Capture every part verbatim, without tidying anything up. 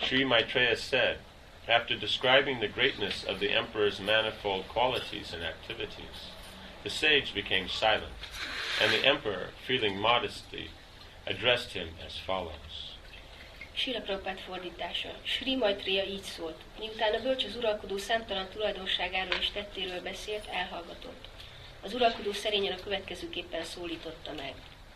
Sri Maitreya said, after describing the greatness of the emperor's manifold qualities and activities, the sage became silent, and the emperor, feeling modesty, addressed him as follows. Srila Prabhupád fordítása. Sri Maitreya így szólt. Miután a bölcs az uralkodó számtalan tulajdonságáról és tettéről beszélt, elhallgatott. Az uralkodó szerényen a következőképpen szólította meg.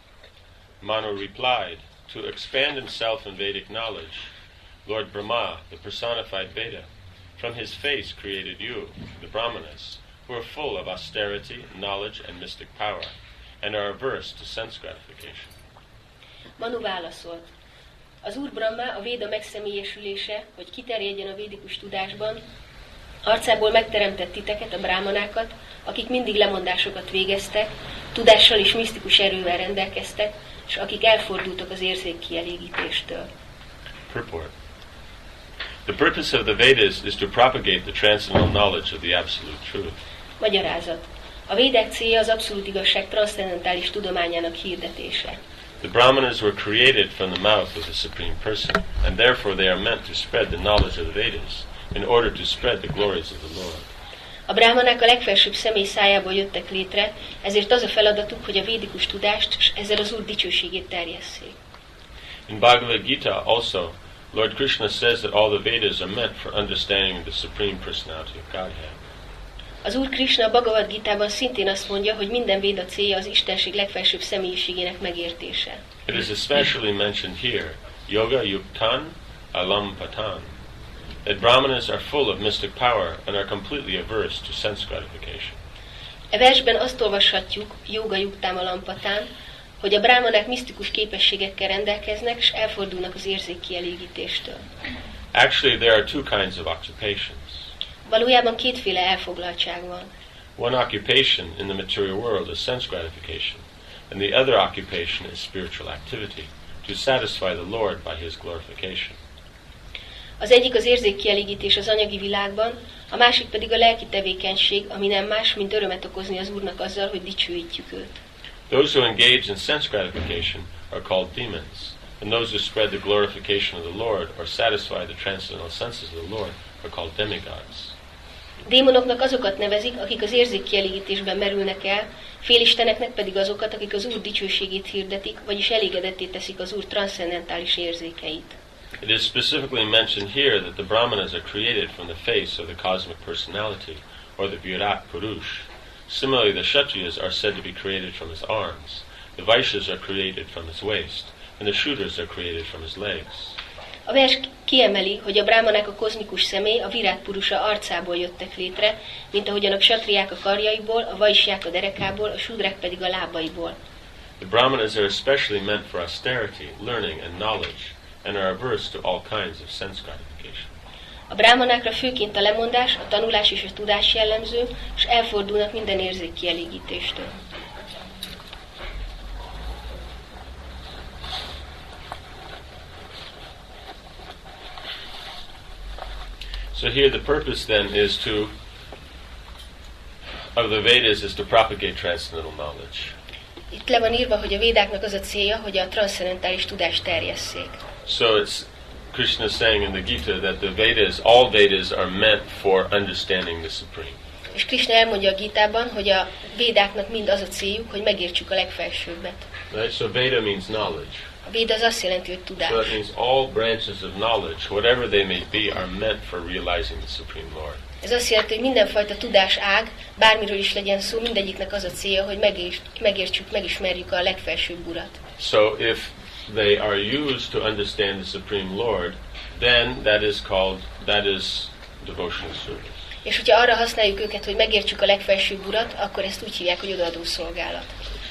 Manu replied, to expand himself in Vedic knowledge, Lord Brahma, the personified Veda, from his face created you, the Brahmanas, who are full of austerity, knowledge, and mystic power, and are averse to sense gratification. Manu válaszolt. Az Úr Brahma, a Véda megszemélyesülése, hogy kiterjedjen a védikus tudásban, arcából megteremtett titeket, a brámanákat, akik mindig lemondásokat végeztek, tudással és misztikus erővel rendelkeztek, és akik elfordultak az érzékkielégítéstől. Purport. The purpose of the Vedas is to propagate the transcendental knowledge of the absolute truth. Magyarázat. A Védák célja az abszolút igazság transzcendentális tudományának hirdetése. The Brahmanas were created from the mouth of the Supreme Person, and therefore they are meant to spread the knowledge of the Vedas in order to spread the glories of the Lord. A brámanák a legfelsőbb személy szájából jöttek létre, ezért az a feladatuk, hogy a védikus tudást és ezzel az Úr dicsőségét terjesszék. In Bhagavad Gita also, Lord Krishna says that all the Vedas are meant for understanding the Supreme Personality of Godhead. Az Úr Krishna a Bhagavad Gitában szintén azt mondja, hogy minden véda célja az Istenség legfelsőbb személyiségének megértése. It is especially mentioned here, Yoga Yuktan Alampatan, that Brahmanas are full of mystic power and are completely averse to sense gratification. E versben azt olvashatjuk, Yoga Yuktam Alampatán, hogy a brámanák misztikus képességekkel rendelkeznek, és elfordulnak az érzékkielégítéstől. Actually, there are two kinds of occupations. Valójában kétféle elfoglaltság van. One occupation in the material world is sense gratification, and the other occupation is spiritual activity, to satisfy the Lord by His glorification. Az egyik az érzékkielégítés az anyagi világban, a másik pedig a lelki tevékenység, ami nem más, mint örömet okozni az Úrnak azzal, hogy dicsőítjük őt. Those who engage in sense gratification are called demons, and those who spread the glorification of the Lord or satisfy the transcendental senses of the Lord are called demigods. Démonoknak azokat nevezik, akik az érzékkielégítésben merülnek el, félisteneknek pedig azokat, akik az Úr dicsőségét hirdetik, vagyis elégedetté teszik az Úr transzcendentális érzékeit. It is specifically mentioned here that the Brahmanas are created from the face of the cosmic personality, or the Virat Purush. Similarly, the Kshatriyas are said to be created from his arms, the Vaishyas are created from his waist, and the Shudras are created from his legs. A vers kiemeli, hogy a brámanák a kozmikus személy, a Virát Purusa arcából jöttek létre, mint ahogyan a ksatriák a karjaiból, a vajsják a derekából, a sudrák pedig a lábaiból. The Brahmanas are especially meant for austerity, learning, and knowledge, and are averse to all kinds of sense gratification. A brámanákra főként a lemondás, a tanulás és a tudás jellemző, és elfordulnak minden érzékkielégítéstől. So here the purpose then is to, of the Vedas is to propagate transcendental knowledge. Itt le van írva, hogy a védáknak az a célja, hogy a transzcendentális tudást terjesszék. So it's Krishna saying in the Gita that the Vedas, all Vedas are meant for understanding the Supreme. És Krishna elmondja a Gitában, hogy a védáknak mind az a céljuk, hogy megértsük a legfelsőbbet. Right? So Veda means knowledge. A véda az azt jelenti, hogy tudás. So that means all branches of knowledge, whatever they may be, are meant for realizing the Supreme Lord. Ez azt jelenti, hogy mindenfajta tudás ág, bármiről is legyen szó, mindegyiknek az a célja, hogy megértsük, megismerjük a legfelsőbb Urat. So if they are used to understand the Supreme Lord, then that is called, that is devotional service. És hogyha arra használjuk őket, hogy megértsük a legfelsőbb Urat, akkor ezt úgy hívják, hogy odaadó szolgálat.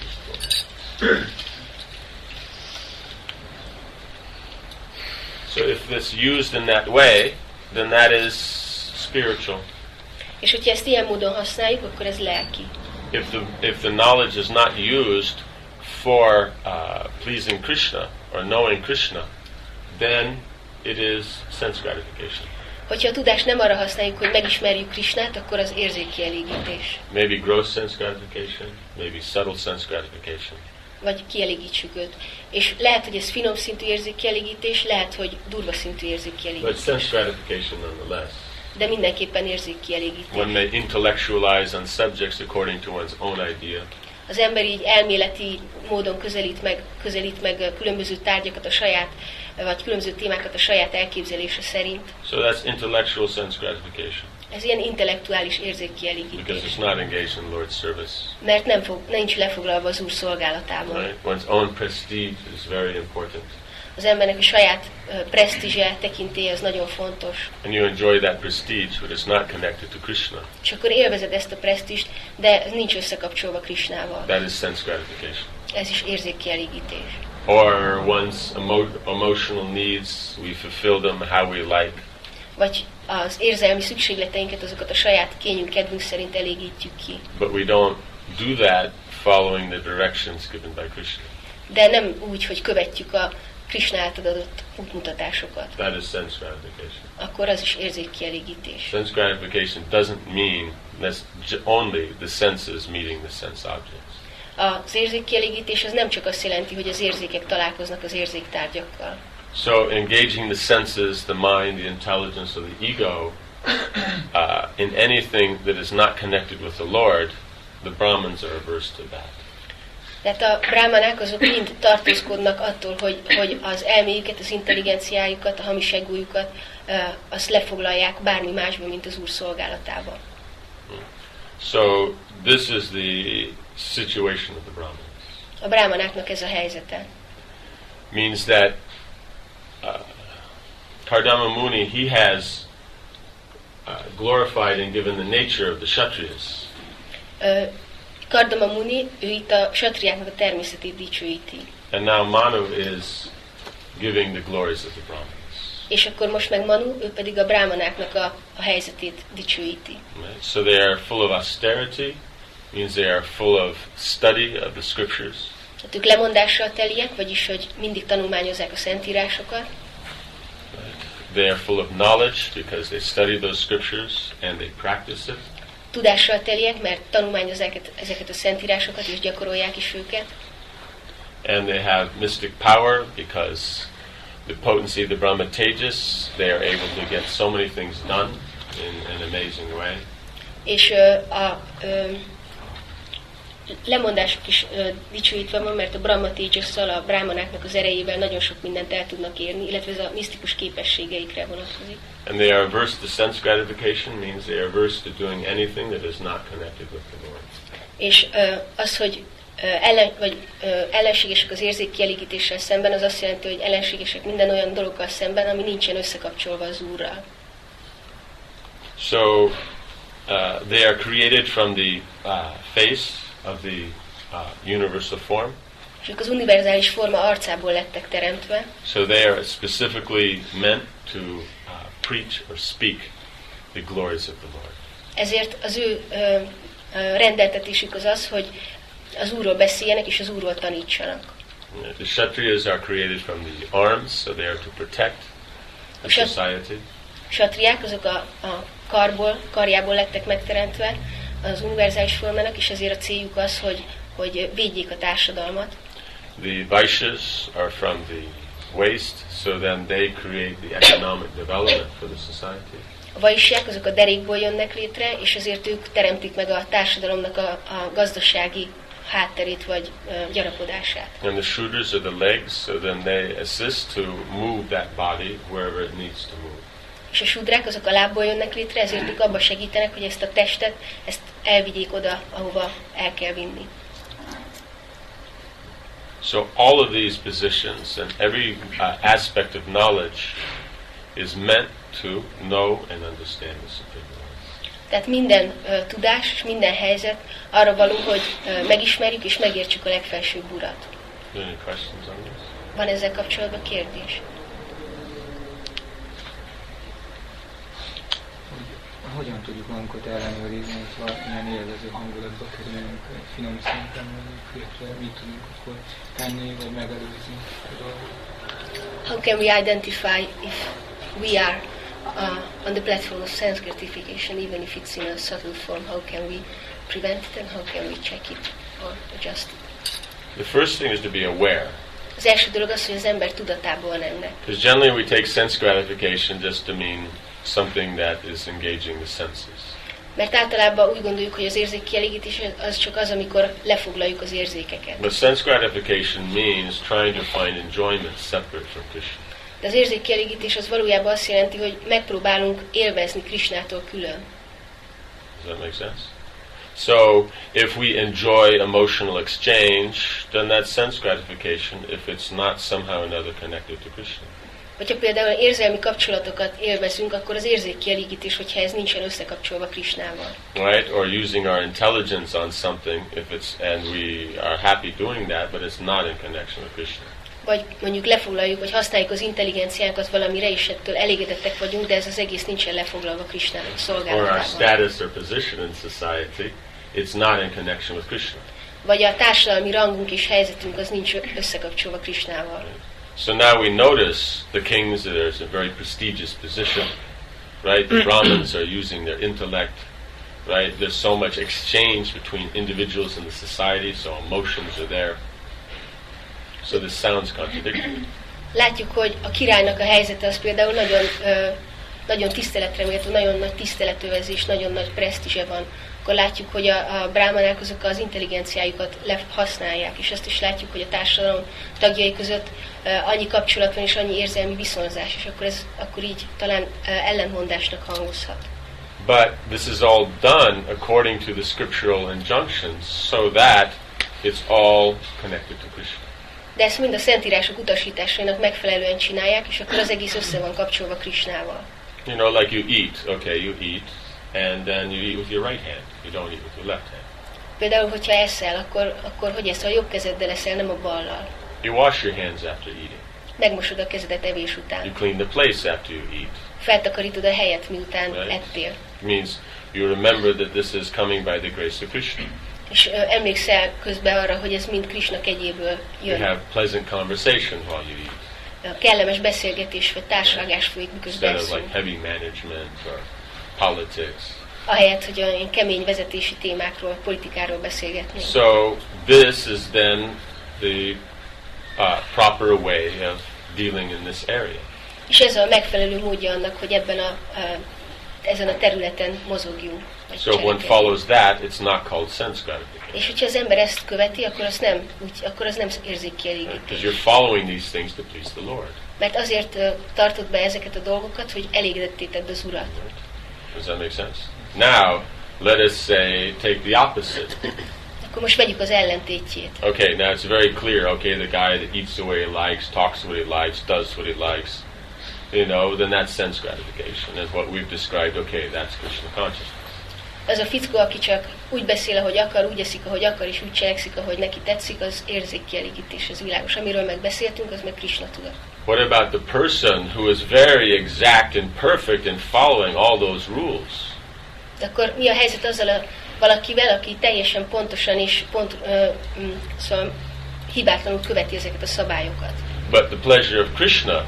So if it's used in that way, then that is spiritual. És hogyha ezt ilyen módon használjuk, akkor ez lelki. If the if the knowledge is not used for uh, pleasing Krishna or knowing Krishna, then it is sense gratification. Hogyha a tudást nem arra használjuk, hogy megismerjük Krisnát, akkor az érzékkielégítés. Maybe gross sense gratification, maybe subtle sense gratification. vagy kielégítsük őt. És lehet, hogy ez finom szintű érzékkielégítés, lehet, hogy durva szintű But érzékkielégítés. sense gratification nonetheless. De mindenképpen érzékkielégítés. One may intellectualize on subjects according to one's own idea. Az ember így elméleti módon közelít meg, közelít meg különböző tárgyakat a saját, vagy különböző témákat a saját elképzelése szerint. So that's intellectual sense gratification. Ez ilyen intellektuális Because érzékkielégítés. it's not engaged in Lord's service. Mert nem fog, nincs lefoglalva az Úr szolgálatában. Right? One's own prestige is very important. Az embernek a saját uh, presztízse, tekintélye az nagyon fontos. And you enjoy that prestige, but it's not connected to Krishna. És akkor élvezed ezt a presztízst, de ez nincs összekapcsolva Krishnával. That is sense gratification. Ez is érzékkielégítés. Or one's emo- emotional needs, we fulfill them how we like. Vagy az érzelmi szükségleteinket, azokat a saját kényünk, kedvünk szerint elégítjük ki. But we don't do that following the directions given by Krishna. De nem úgy, hogy követjük a Krishna által adott útmutatásokat. That is sense gratification. Akkor az is érzékkielégítés. Sense gratification doesn't mean that's j- only the senses meeting the sense objects. Az érzékkielégítés az nem csak azt jelenti, hogy az érzékek találkoznak az érzéktárgyakkal. So engaging the senses, the mind, the intelligence, or the ego uh, in anything that is not connected with the Lord, the Brahmins are averse to that. Tehát a brámanák azok mind tartózkodnak attól, hogy, hogy az elméjüket, az intelligenciájukat, a hamis egójukat, uh, azt lefoglalják bármi másba, mint az Úr szolgálatába. So this is the situation of the Brahmins. A brámanáknak ez a helyzete. Means that uh, Kardama Muni, he has uh, glorified and given the nature of the Kshatriyas. Uh, Kardama Muni, ő itt a satriáknak a természetét dicsőíti. And now Manu is giving the glories of the Brahmins. És akkor most meg Manu, ő pedig a brámanáknak a, a helyzetét dicsőíti. Right? So they are full of austerity, means they are full of study of the scriptures. Tehát ők lemondással teliek, vagyis hogy mindig tanulmányozzák a szentírásokat. Right? They are full of knowledge because they study those scriptures and they practice it. Tudással teliek, mert tanulmányozzák ezeket a szentírásokat és gyakorolják is őket. And they have mystic power because the potency of the Brahma Tejas, they are able to get so many things done in an amazing way. És uh, a uh, lemondások is uh, dicsőítve van, mert a Brahma Tejasszal, a brámanáknak az erejével nagyon sok mindent el tudnak érni, illetve ez a misztikus képességeikre vonatkozik. And they are averse to sense gratification, means they are averse to doing anything that is not connected with the Lord. És uh, az, hogy uh, ellen, vagy, uh, ellenségesek az érzékkielégítéssel szemben, az azt jelenti, hogy ellenségesek minden olyan dologgal szemben, ami nincsen összekapcsolva az Úrral. So uh, they are created from the uh, face of the uh, universal form. És ők az univerzális forma arcából lettek teremtve. So they are specifically meant to uh, preach or speak the glories of the Lord. Ezért az ő ö, ö, rendeltetésük az az, hogy az Úrról beszéljenek és az Úrról tanítsanak. The Kshatriyas are created from the arms, so they are to protect the Kshat- society. Satriák, azok a, a karból, karjából lettek megteremtve az univerzális formának, és ezért a céljuk az, hogy, hogy védjék a társadalmat. The Vaishyas are from the waist, so then they create the economic development for the society. A vajsiák, azok a derékból jönnek létre, és ezért ők teremtik meg a társadalomnak a, a gazdasági hátterét vagy uh, gyarapodását. And the Shudras are the legs, so then they assist to move that body wherever it needs to move. És a sudrák, azok a lábból jönnek létre, ezért ők abba segítenek, hogy ezt a testet, ezt elvigyék oda, ahova el kell vinni. So all of these positions and every uh, aspect of knowledge is meant to know and understand the Supreme Lord. Tehát minden uh, tudás és minden helyzet arra való, hogy uh, megismerjük és megértsük a legfelsőbb Urat. Are there any questions on this? Van ezzel kapcsolatban kérdés? Hogyan tudjuk magunkat ellenőrizni, hogy valamilyen élvező hangulatba kerülünk, egy finom szinten mondjuk, illetve mit tudunk akkor tenni, vagy megelőzni a dolgot? How can we identify if we are uh, on the platform of sense gratification, even if it's in a subtle form? How can we prevent it and how can we check it or adjust it? The first thing is to be aware. Az első dolog az, hogy az ember tudatában van ennek. Because generally we take sense gratification just to mean something that is engaging the senses. Mert általában úgy gondoljuk, hogy az érzékkielégítés az csak az, amikor lefoglaljuk az érzékeket. But sense gratification means trying to find enjoyment separate from Krishna. De az érzékkielégítés az valójában azt jelenti, hogy megpróbálunk élvezni Krishnától külön. Does that make sense? So, if we enjoy emotional exchange, then that's sense gratification if it's not somehow or another connected to Krishna. Hogyha például érzelmi kapcsolatokat élvezünk, akkor az érzékkielégítés, hogyha ez nincsen összekapcsolva Krishnával. Right? Or using our intelligence on something, if it's and we are happy doing that, but it's not in connection with Krishna. Vagy mondjuk lefoglaljuk, vagy használjuk az intelligenciánkat valamire, és ettől elégedettek vagyunk, de ez az egész nincsen lefoglalva Krishnának Or szolgálatában. our status or position in society, it's not in connection with Krishna. Vagy a társadalmi rangunk és helyzetünk az nincs összekapcsolva Krishnával. So now we notice the kings, there's a very prestigious position, right? The Brahmins are using their intellect, right? There's so much exchange between individuals in the society, so emotions are there. So this sounds contradictory. Látjuk, hogy a királynak a helyzete az például nagyon, ö, nagyon tiszteletre méltó, nagyon nagy tiszteletővezés, nagyon nagy presztízse van. Akkor látjuk, hogy a, a brámanák azok az intelligenciájukat használják, és azt is látjuk, hogy a társadalom tagjai között ö, annyi kapcsolat van és annyi érzelmi viszonzás, és akkor ez akkor így talán ö, ellenmondásnak hangozhat. But this is all done according to the scriptural injunctions, so that it's all connected to Krishna. De ezt mind a szentírások utasításainak megfelelően csinálják, és akkor az egész össze van kapcsolva Krishnával. You know, like you eat, okay, you eat, and then you eat with your right hand. You don't eat with your left hand. Például, hogyha eszel, akkor, akkor hogy ezt a jobb kezeddel eszel, nem a ballal. You wash your hands after eating. Megmosod a kezedet evés után. You clean the place after you eat. Feltakarítod a helyet, miután Right. ettél. It means you remember that this is coming by the grace of Krishna. És ö, emlékszel közben arra, hogy ez mind Krishna kegyéből You jön. have pleasant conversation while you eat, A kellemes beszélgetés vagy társalgás folyik, miközben instead of like eszünk. heavy management or politics. Ahelyett, hogy olyan kemény vezetési témákról, politikáról beszélgetnénk. So this is then the uh, proper way of dealing in this area. És ez a megfelelő módja annak, hogy ebben a, a ezen a területen mozogjunk. vagy So if one cselekedjünk. follows that, it's not called sense gratification. És hogyha az ember ezt követi, akkor az nem, úgy, akkor az nem érzékkielégítés. Because you're following these things to please the Lord. Mert azért uh, tartod be ezeket a dolgokat, hogy elégedetté tedd az Urat. Does that make sense? Now, let us say, take the opposite. Akkor most vegyük az ellentétjét. Okay, now it's very clear, okay, the guy that eats the way he likes, talks what he likes, does what he likes, you know, then that's sense gratification. And what we've described, okay, that's Krishna consciousness. Az a fickó, aki csak úgy beszél, ahogy akar, úgy eszik, ahogy akar, és úgy cselekszik, ahogy neki tetszik, az érzékkielégítés, az világos. Amiről megbeszéltünk, az meg Krishna tudat. What about the person who is very exact and perfect in following all those rules? De akkor mi a helyzet azzal a valakivel, aki teljesen pontosan és pont, ö, mm, szóval hibátlanul követi ezeket a szabályokat? But the pleasure of Krishna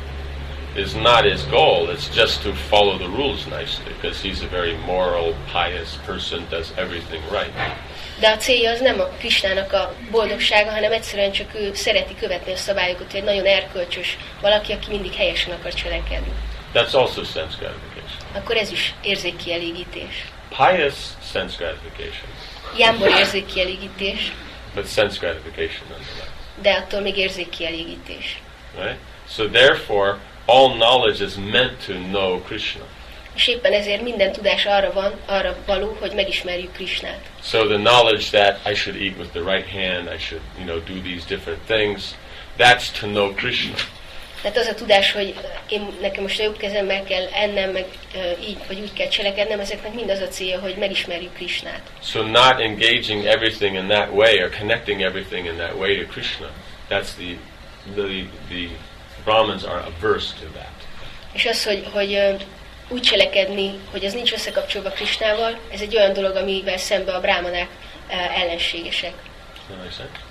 is not his goal. It's just to follow the rules nicely, because he's a very moral, pious person, does everything right. De a célja az nem a Krishnának a boldogsága, hanem egyszerűen csak ő szereti követni a szabályokat, egy nagyon erkölcsös valaki, aki mindig helyesen akar cselekedni. That's also sense gratification. Akkor ez is érzékkielégítés. Pious sense gratification, Jámbor érzékkielégítés, but sense gratification nonetheless. de attól még érzékkielégítés. Right? So therefore, all knowledge is meant to know Krishna. És éppen ezért minden tudás arra van, arra való, hogy megismerjük Krishnát. So the knowledge that I should eat with the right hand, I should, you know, do these different things, that's to know Krishna. Tehát az a tudás, hogy én, nekem most a jobb kezemmel kell ennem, meg uh, így vagy úgy kell cselekednem, ezeknek mind az a célja, hogy megismerjük Krishnát. So not engaging everything in that way or connecting everything in that way to Krishna, that's the, the, the Brahmins are averse to that. És az, hogy, hogy uh, úgy cselekedni, hogy ez nincs összekapcsolva Krishnával, ez egy olyan dolog, amivel szembe a brámanák uh, ellenségesek. Does that make sense?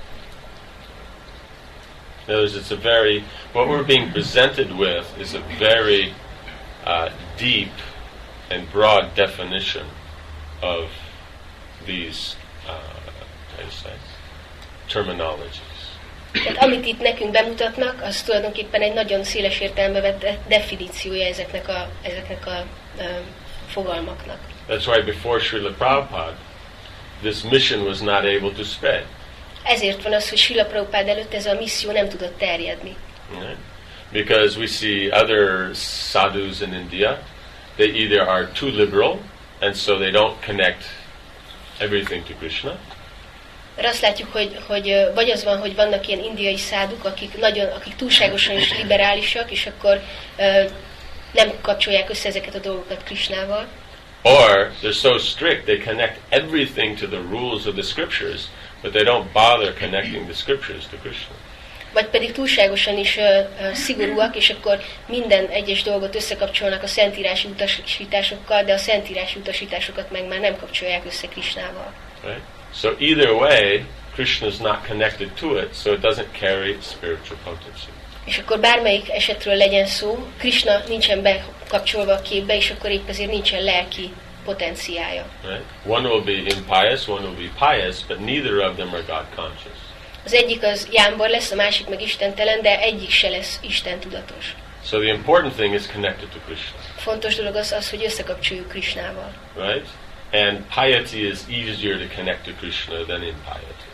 In other words, it's a very, what we're being presented with is a very uh, deep and broad definition of these, uh, how do you say, terminologies. Tehát amit itt nekünk bemutatnak, az tulajdonképpen egy nagyon széles értelembe vett definíciója ezeknek a, ezeknek a uh, fogalmaknak. That's why before Srila Prabhupada, this mission was not able to spread. Ezért van az, hogy Srila Prabhupada előtt ez a misszió nem tudott terjedni. Right? Because we see other sadhus in India, they either are too liberal, and so they don't connect everything to Krishna. Mert azt látjuk, hogy, hogy vagy az van, hogy vannak ilyen indiai száduk, akik, nagyon, akik túlságosan is liberálisak, és akkor uh, nem kapcsolják össze ezeket a dolgokat Krishnával. Or they're so strict, they connect everything to the rules of the scriptures, but they don't bother connecting the scriptures to Krishna. Vagy pedig túlságosan is uh, uh, szigorúak, és akkor minden egyes dolgot összekapcsolnak a szentírási utasításokkal, de a szentírási utasításokat meg már nem kapcsolják össze Krishnával. Right? So either way, Krishna is not connected to it, so it doesn't carry spiritual potency. És akkor bármelyik esetről legyen szó, Krishna nincsen bekapcsolva a képbe, és akkor épp ezért nincsen lelki potenciája. Right? One will be impious, one will be pious, but neither of them are God conscious. Az egyik az jámbor lesz, a másik meg istentelen, de egyik se lesz Isten tudatos. So the important thing is connected to Krishna. Fontos dolog az az, hogy összekapcsoljuk Krishnával. Right? And piety is easier to connect to Krishna than impiety.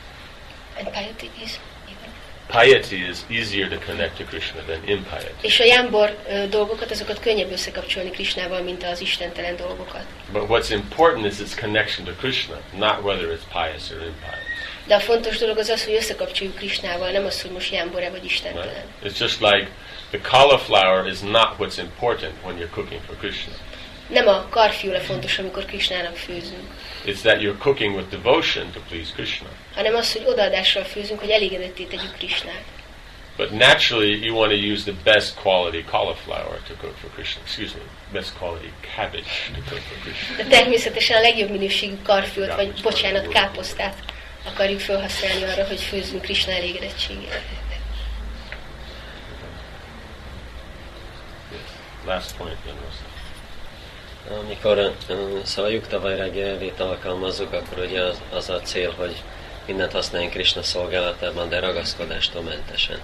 And piety is even. Piety is easier to connect to Krishna than impiety. És a jámbor uh, dolgokat, azokat könnyebb összekapcsolni Krishnával, mint az istentelen dolgokat. But what's important is its connection to Krishna, not whether it's pious or impious. De a fontos dolog az az, hogy összekapcsoljuk Krishnával, nem az, hogy most jámbor-e vagy istentelen. Right? It's just like the cauliflower is not what's important when you're cooking for Krishna. Nem a karfiol a fontos, amikor Krishnának főzünk, It's that you're cooking with devotion to please Krishna. hanem az, hogy odaadással főzünk, hogy elégedetté tegyük Krishnát. But naturally, you want to use the best quality cauliflower to cook for Krishna. Excuse me, best quality cabbage to cook for Krishna. De természetesen a legjobb minőségű karfiolt, vagy bocsánat, káposztát akarjuk felhasználni arra, hogy főzzünk Krishna elégedettségére. Last point, then. Amikor uh, szóval a Yukta Vairagya elvét alkalmazzuk, akkor ugye az, az a cél, hogy mindent használjunk Krishna szolgálatában, de ragaszkodástól mentesen.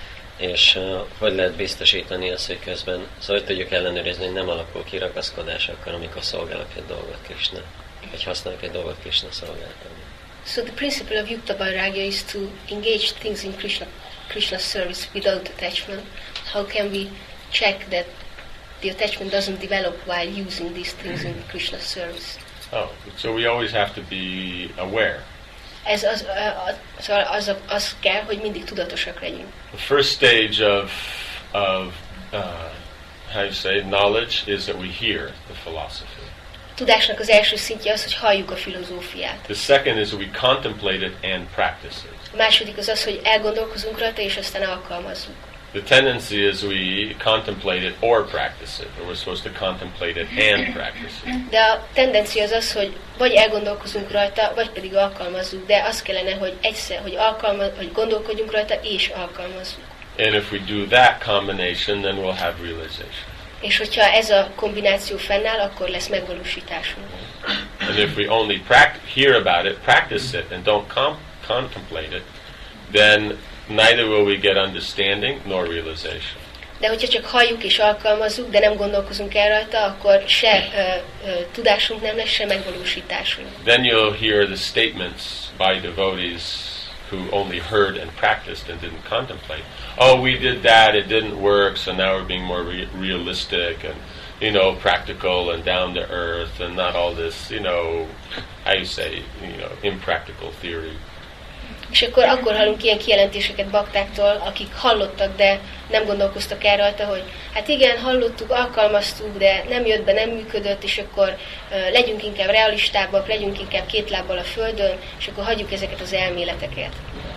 És uh, hogy lehet biztosítani azt, hogy közben, szóval hogy tudjuk ellenőrizni, hogy nem alakul ki ragaszkodás akkor, amikor szolgálok egy dolgot Krishna, vagy használok egy dolgot Krishna szolgálatában. So the principle of Yukta Vairagya is to engage things in Krishna, Krishna's service without attachment. How can we check that the attachment doesn't develop while using these things in Krishna's service? Oh, so we always have to be aware. Ez az, az, az, az, az kell, hogy mindig tudatosak legyünk. The first stage of, of uh, how you say, knowledge is that we hear the philosophy. Tudásnak az első szintje az, hogy halljuk a filozófiát. The second is that we contemplate it and practice it. A második az az, hogy elgondolkozunk rajta, és aztán alkalmazzuk. The tendency is we contemplate it or practice it, or we're supposed to contemplate it and practice it. De a tendencia az az, hogy vagy elgondolkozunk rajta, vagy pedig alkalmazzuk, de az kellene, hogy egyszer, hogy, alkalma, hogy gondolkodjunk rajta, és alkalmazzuk. And if we do that combination, then we'll have realization. És hogyha ez a kombináció fennáll, akkor lesz megvalósításunk. And if we only pract- hear about it, practice it, and don't com- contemplate it, then neither will we get understanding nor realization. De hogyha csak halljuk és alkalmazzuk, de nem gondolkozunk el rajta, akkor se uh, uh, tudásunk nem lesz, se megvalósításunk. Then you'll hear the statements by devotees who only heard and practiced and didn't contemplate. Oh, we did that, it didn't work, so now we're being more re- realistic and, you know, practical and down to earth and not all this, you know, how you say, you know, impractical theory. És akkor, akkor hallunk ilyen kijelentéseket baktáktól, akik hallottak, de nem gondolkoztak el rajta, hogy hát igen, hallottuk, alkalmaztuk, de nem jött be, nem működött, és akkor uh, legyünk inkább realistábbak, legyünk inkább két lábbal a földön, és akkor hagyjuk ezeket az elméleteket.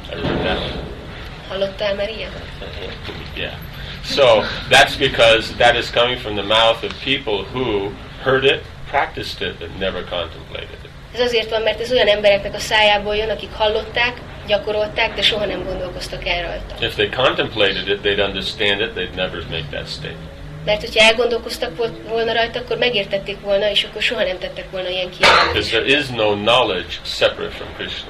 Hallottál már ilyen? Yeah. So that's because that is coming from the mouth of people who heard it, practiced it, but never contemplated it. Ez azért van, mert ez olyan embereknek a szájából jön, akik hallották, gyakorolták, de soha nem gondolkoztak el rajta. If they contemplated it, they'd understand it, they'd never make that statement. Mert hogyha elgondolkoztak volna rajta, akkor megértették volna, és akkor soha nem tettek volna ilyen Because kijelentést. there is no knowledge separate from Krishna.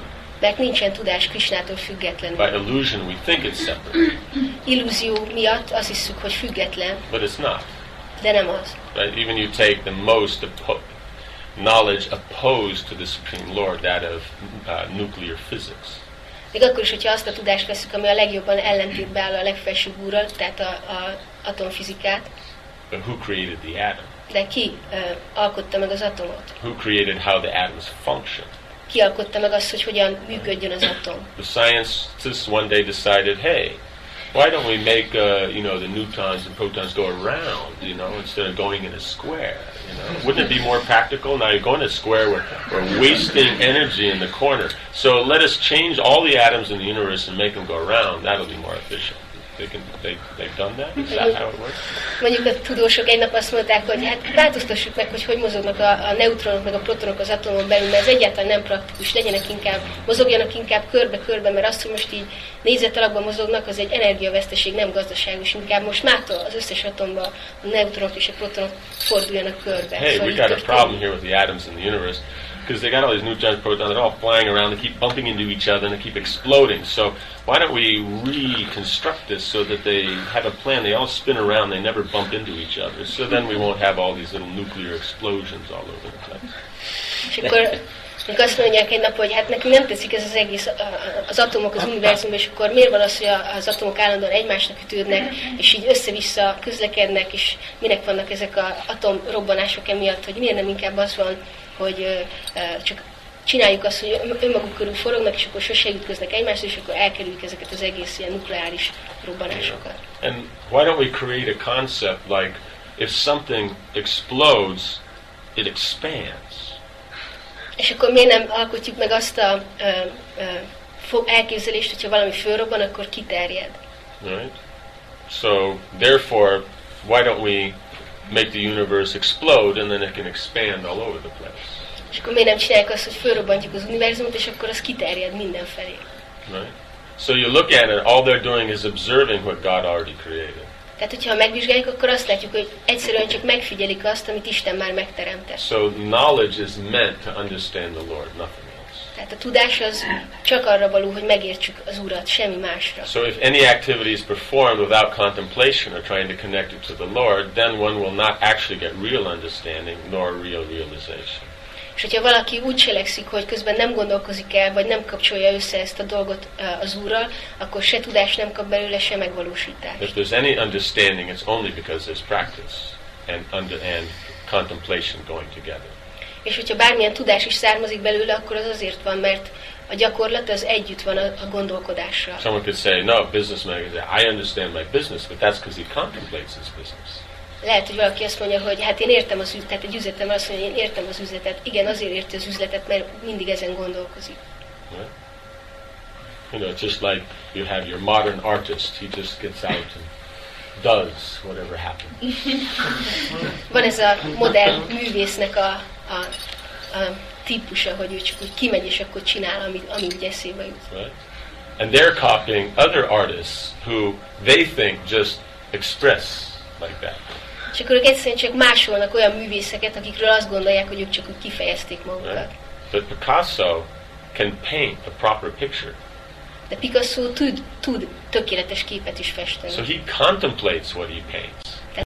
Mert nincsen tudás Krisnától függetlenül. By illusion we think it's separate. Illúzió miatt azt hiszük, hogy független, But it's not. de nem az. Right? Even you take the most oppo- knowledge opposed to the Supreme Lord, that of uh, nuclear physics. Még akkor is, hogyha azt a tudást veszük, ami a legjobban ellentétbe áll a legfelsőbb úrral, tehát a, a atomfizikát, But who created the atom? de ki uh, alkotta meg az atomot? Who created how the atoms function? Ki alkotta meg azt, hogy hogyan működjön az atom? The scientists one day decided, hey, why don't we make uh, you know the neutrons and protons go around, you know, instead of going in a square? You know, wouldn't it be more practical? Now you're going in a square, we're, we're wasting energy in the corner. So let us change all the atoms in the universe and make them go around. That'll be more efficient. They can, they, they've done that? Is that how it works? Mondjuk a tudósok egy nap azt mondták, hogy hát változtassuk meg, hogy hogy mozognak a, a neutronok meg a protonok az atomon belül, mert ez egyáltalán nem praktikus, legyenek inkább, mozogjanak inkább körbe-körbe, mert azt, hogy most így négyzetalakban mozognak, az egy energiaveszteség, nem gazdaságos, inkább most mától az összes atomban a neutronok és a protonok forduljanak körbe. Hey, szóval we got a problem here with the atoms in the universe. Because they got all these neutrons, protons, they're all flying around, they keep bumping into each other, and they keep exploding. So why don't we reconstruct this so that they have a plan, they all spin around, they never bump into each other. So then we won't have all these little nuclear explosions all over the place. És akkor ők azt mondják egy nap, hogy hát nekünk nem tetszik ez az egész, az atomok az univerzumban, és akkor miért van az, hogy az atomok állandóan egymásnak ütődnek, és így össze-vissza közlekednek, és minek vannak ezek az atomrobbanások emiatt, hogy miért nem inkább az van, hogy uh, csak csináljuk azt, hogy önmaguk körül forognak, és akkor sose ütköznek egymást, és akkor elkerüljük ezeket az egész ilyen nukleáris robbanásokat. And why don't we create a concept like if something explodes, it expands. És akkor miért nem alkotjuk meg azt a uh, uh, elképzelést, hogyha valami fölrobban, akkor kiterjed. Right? So therefore, why don't we make the universe explode and then it can expand all over the place. És akkor miért nem csinálják azt, hogy fölrobbantjuk az univerzumot, és akkor az kiterjed mindenfelé. Right? So you look at it, all they're doing is observing what God already created. Tehát, hogyha megvizsgáljuk, akkor azt látjuk, hogy egyszerűen csak megfigyelik azt, amit Isten már megteremtett. So knowledge is meant to understand the Lord, nothing else. Tehát a tudás az csak arra való, hogy megértsük az Urat, semmi másra. So if any activity is performed without contemplation or trying to connect it to the Lord, then one will not actually get real understanding nor real realization. És hogyha valaki úgy cselekszik, hogy közben nem gondolkozik el, vagy nem kapcsolja össze ezt a dolgot az Úrral, akkor se tudás nem kap belőle, se megvalósítás. If there's any understanding, it's only because there's practice and under and contemplation going together. És hogyha bármilyen tudás is származik belőle, akkor az azért van, mert a gyakorlat az együtt van a, a gondolkodással. Someone could say, no, businessman could say, I understand my business, but that's because he contemplates his business. Lehet, hogy valaki azt mondja, hogy hát én értem az üzletet, egy üzletem azt mondja, hogy én értem az üzletet. Igen, azért érti az üzletet, mert mindig ezen gondolkozik. Right? You know, it's just like you have your modern artist, he just gets out and does whatever happens. Van ez a modern művésznek a, a, a típusa, hogy ő csak úgy kimegy, és akkor csinál, ami, ami úgy eszébe jut. Right? And they're copying other artists who they think just express like that. És akkor ők egyszerűen csak másolnak olyan művészeket, akikről azt gondolják, hogy ők csak úgy kifejezték magukat. Right? But Picasso can paint a proper picture. De Picasso tud, tud tökéletes képet is festeni. So he contemplates what he paints.